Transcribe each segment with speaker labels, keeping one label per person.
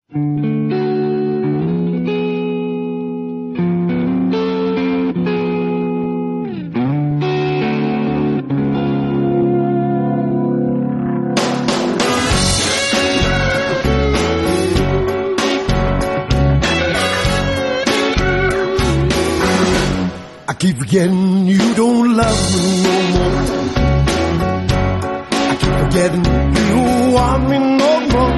Speaker 1: I keep forgetting you don't love me no more. I keep forgetting you don't want me no more.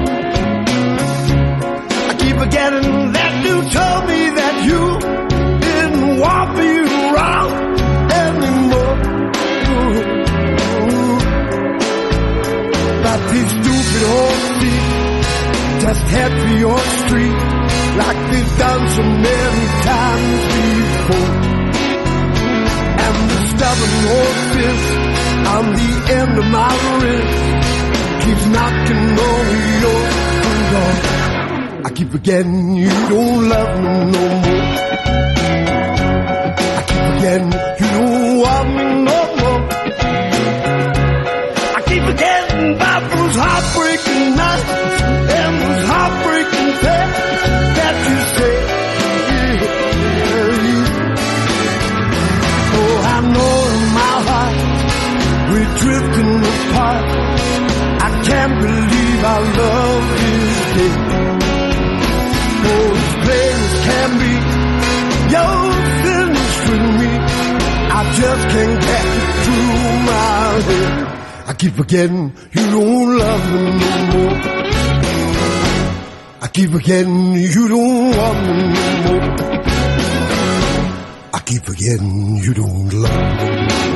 Speaker 1: I keep forgetting that you told me that you didn't want me around anymore. But these stupid old feet just head for your street like they've done so many times before. And the stubborn old fist on the end of my wrist keeps knocking on your door. I keep forgetting you don't love me no more. I keep forgetting you don't want me no more. I keep forgetting about those heartbreaking nights and those heartbreaking days that you said. I know in my heart we're drifting apart. I can't believe our love is dead. Oh, as plain as can be, you're finished with me. I just can't get it through my head. I keep forgetting you don't love me no more. I keep forgetting you don't want me no more. I keep forgetting you don't love me.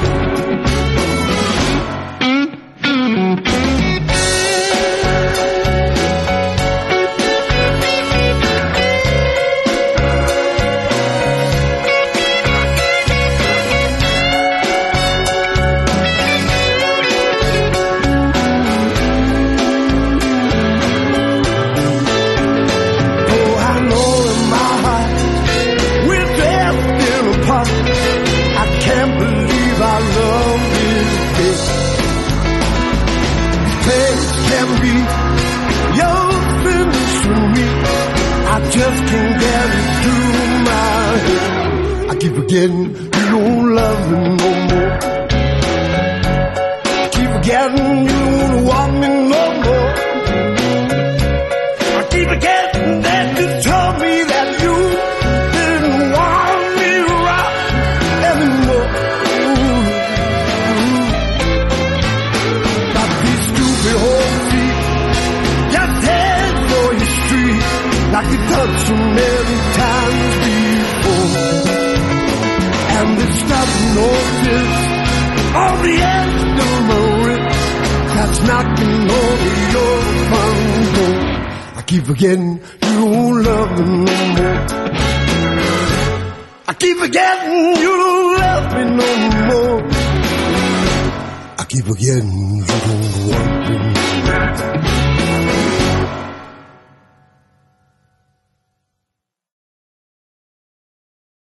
Speaker 1: Just can't get it through my head. I keep forgetting you don't love me no more. I keep forgetting you don't want me no more. I keep forgetting that you told me that you didn't want me around anymore. But these stupid old feet just head for your street like you've done so many times before. And it's nothing notice on the end of my wrist that's knocking over your front door. I keep forgetting you don't love me no more. I keep forgetting you don't love me no more. I keep forgetting you don't want me no more.